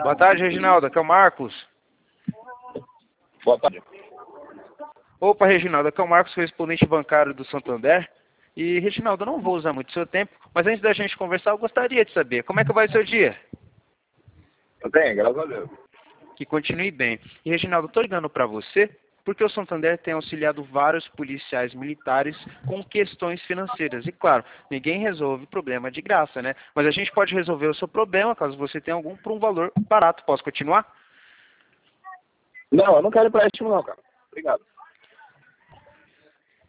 Boa tarde, Reginaldo. Aqui é o Marcos. Boa tarde. Opa, Reginaldo. Aqui é o Marcos, correspondente bancário do Santander. E, Reginaldo, eu não vou usar muito seu tempo, mas antes da gente conversar, eu gostaria de saber como é que vai o seu dia? Eu tenho, graças a Deus. Que continue bem. E, Reginaldo, eu estou ligando para você porque o Santander tem auxiliado vários policiais militares com questões financeiras. E, claro, ninguém resolve problema de graça, né? Mas a gente pode resolver o seu problema, caso você tenha algum, por um valor barato. Posso continuar? Não, eu não quero empréstimo não, cara. Obrigado.